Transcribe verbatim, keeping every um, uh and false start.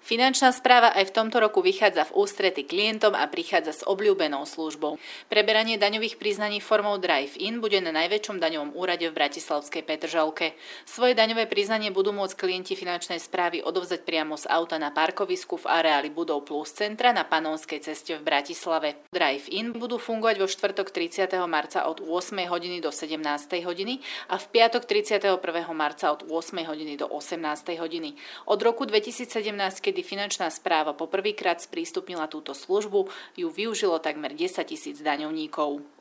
Finančná správa aj v tomto roku vychádza v ústrety klientom a prichádza s obľúbenou službou. Preberanie daňových priznaní formou drive-in bude na najväčšom daňovom úrade v bratislavskej Petržalke. Svoje daňové priznanie budú môcť klienti finančnej správy odovzdať priamo z auta na parkovisku v areáli budov Plus centra na Panonskej ceste v Bratislave. Drive-in budú fungovať vo štvrtok tridsiateho marca od ôsmej hodiny do sedemnástej hodiny a v piatok tridsiateho prvého marca od ôsmej hodiny do osemnástej hodiny. Od roku dvetisícsedemnásť, kedy Finančná správa poprvýkrát sprístupnila túto službu, ju využilo takmer desaťtisíc daňovníkov.